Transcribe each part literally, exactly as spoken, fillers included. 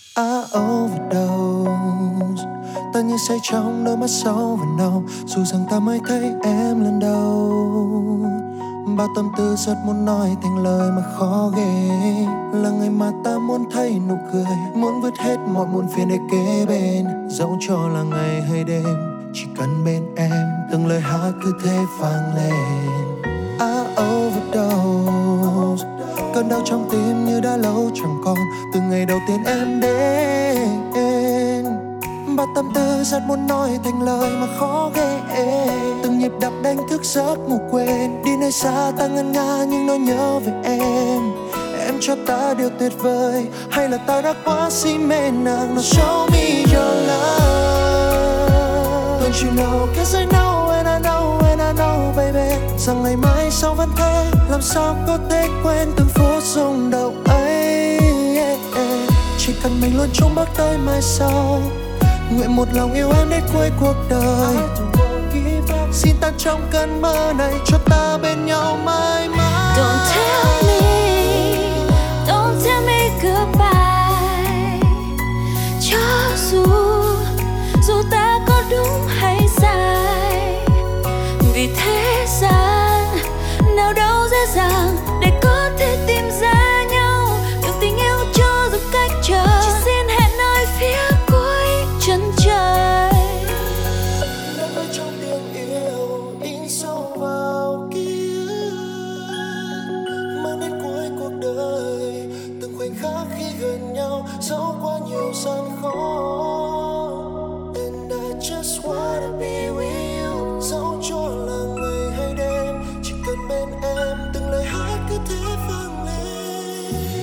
I overdose. Ta như say trong đôi mắt sâu và nâu, dù rằng ta mới thấy em lần đầu. Bao tâm tư rất muốn nói thành lời mà khó ghê. Là ngày mà ta muốn thấy nụ cười, muốn vứt hết mọi muộn phiền để kế bên. Dẫu cho là ngày hay đêm, chỉ cần bên em từng lời hát cứ thế vang lên. I overdose. Cơn đau trong tim như đã lâu chẳng còn từ ngày đầu tiên em đến. Bao tâm tư rất muốn nói thành lời mà khó ghê. Từng nhịp đập đánh thức giấc ngủ quên. Đi nơi xa ta ngân nga nhưng nỗi nhớ về em. Em cho ta điều tuyệt vời, hay là ta đã quá si mê nàng? Now show me your love. Don't you know, cause I know and I know and I know baby, rằng ngày mai sau vẫn thế. Làm sao có thể quên từng phút rung động ấy. Chỉ cần mình luôn chung bước tới mai sau. Nguyện một lòng yêu em đến cuối cuộc đời. Xin ta trong cơn mơ này cho ta bên nhau mãi mãi. Don't tell me, don't tell me goodbye. Cho dù, dù ta có đúng hay sai. Vì thế gian nào đâu dễ dàng để có thể tìm ra nhau. Đừng tình yêu cho dù cách chờ, chỉ xin hẹn nơi phía cuối chân trời. Nắm ở trong tiếng yêu in sâu vào ký ức, mang đến cuối cuộc đời. Từng khoảnh khắc khi gần nhau dẫu qua nhiều gian khó. And I just wanna be with you. Dẫu cho là ngày hay đêm, chỉ cần bên em từng lời hát cứ thế vang lên. I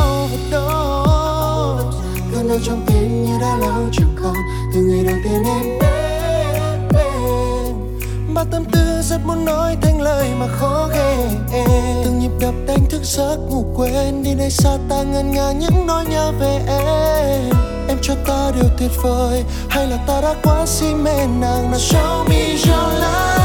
overdose. Cơn đau trong tim như đã lâu chẳng còn từ ngày đầu tiên em đến bên. Bao tâm tư rất muốn nói thành lời mà khó ghê. Từng nhịp đập đánh thức giấc ngủ quên. Đi nơi xa ta ngân nga những nỗi nhớ về em. Em cho ta điều tuyệt vời, hay là ta đã quá si mê nàng? Now show me your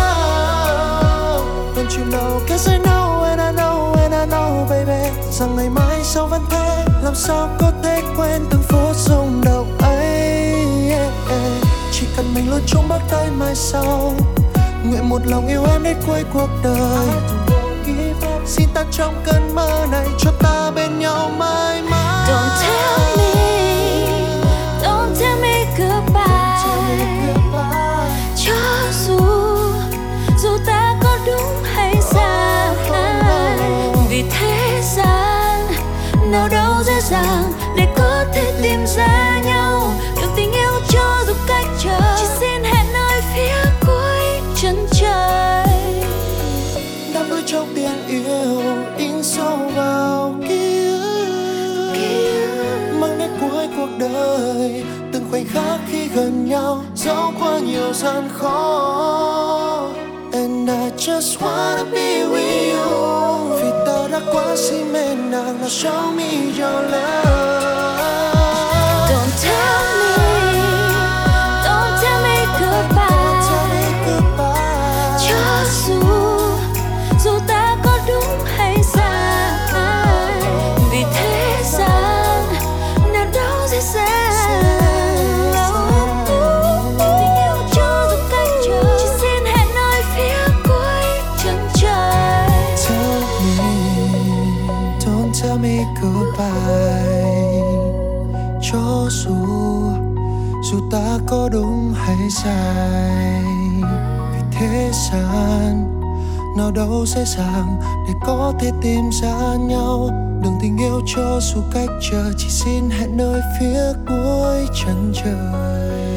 love. Don't you know, cause I know and I know and I know baby, rằng ngày mai sau vẫn thế. Làm sao có thể quên từng phút rung động ấy. Chỉ cần mình luôn chung bước tới mai sau. Nguyện một lòng yêu em đến cuối cuộc đời. Xin ta trong cơn mơ này cho ta bên nhau mãi mãi. Don't tell me, don't tell me goodbye. Cho dù, dù ta có đúng hay sai. Vì thế gian nào đâu dễ dàng để có thể tìm ra nhau. Đừng tình yêu cho dù cách chờ, chỉ xin hẹn nơi phía cuối chân trời. Đắm đuối trong tiếng yêu in sâu vào ký ức, mang đến cuối cuộc đời. Từng khoảnh khắc khi gần nhau dẫu qua nhiều gian khó. And I just wanna be with you. Vì ta đã quá si mê nàng. Now show me your love. Don't tell me, don't tell me goodbye. Tell me goodbye. Cho dù, dù ta có đúng hay sai. Vì thế gian nào đâu dễ dàng. Tình yêu cho dù cách chờ, chỉ xin hẹn nơi phía cuối chân trời. Tell me, don't tell me goodbye. Cho dù, dù ta có đúng hay sai. Vì thế gian nào đâu dễ dàng để có thể tìm ra nhau. Đừng tình yêu cho dù cách chờ, chỉ xin hẹn nơi phía cuối chân trời.